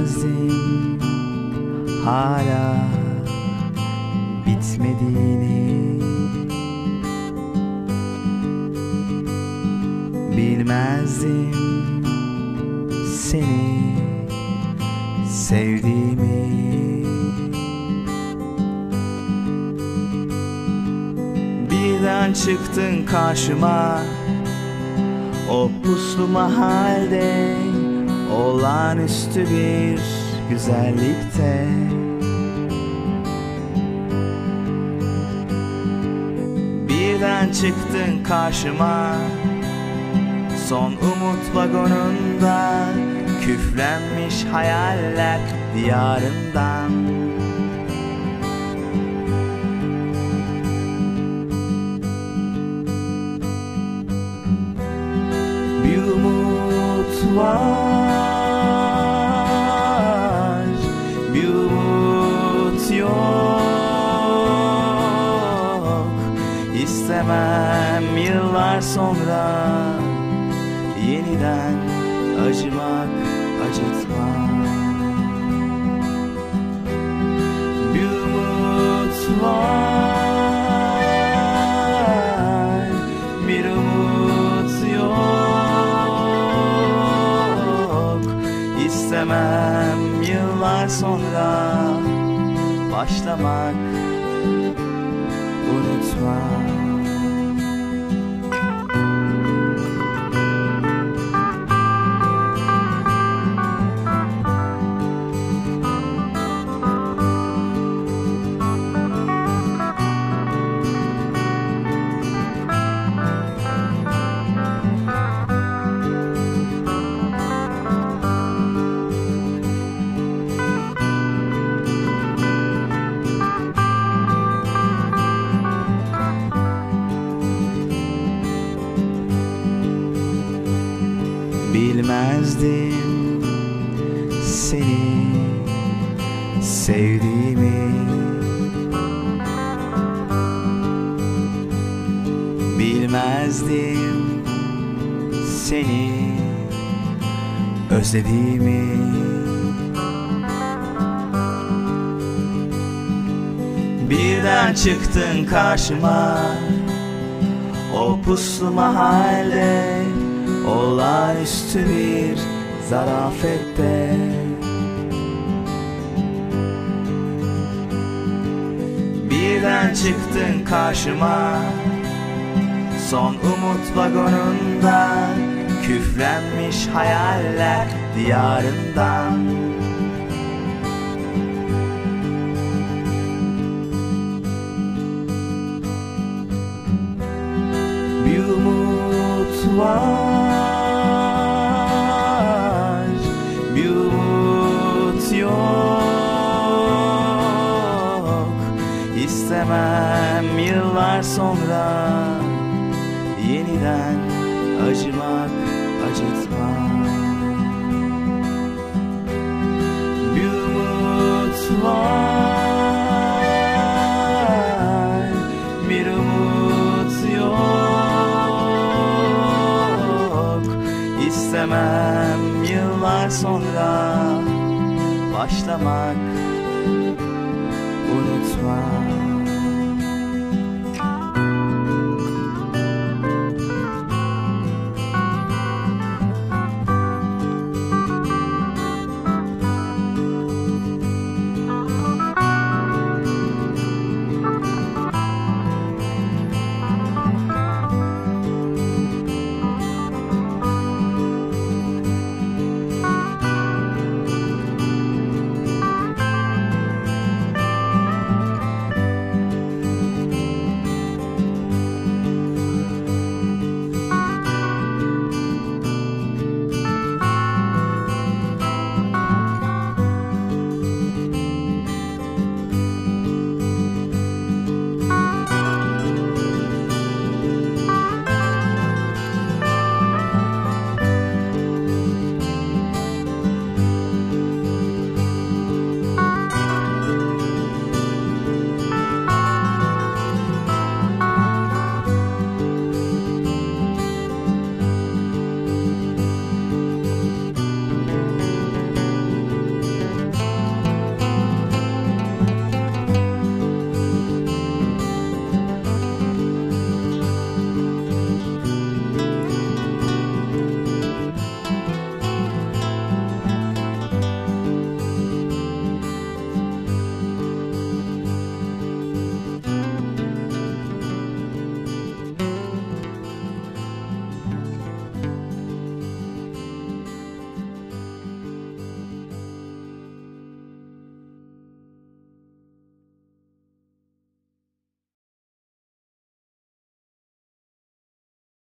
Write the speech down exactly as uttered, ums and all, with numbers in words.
Bilmezdim hala bitmediğini, bilmezdim seni sevdiğimi. Birden çıktın karşıma o puslu mahalde, olağanüstü bir güzellikte. Birden çıktın karşıma son umut vagonunda, küflenmiş hayaller diyarından. Bir umut var, bir umut yok. İstemem yıllar sonra yeniden acımak, acıtmak. Bir umut var, bir umut yok. İstemem yıllar sonra başlamak, unutmak. Bilmezdim seni sevdiğimi, bilmezdim seni özlediğimi. Birden çıktın karşıma o puslu mahalde, olağanüstü bir zarafette. Birden çıktın karşıma son umut vagonunda, küflenmiş hayaller diyarından. Bir umut var, bir umut yok. İstemem yıllar sonra yeniden acımak, acıtmak. Bir umut var, bir umut yok. İstemem yıllar sonra başlamak, unutmak.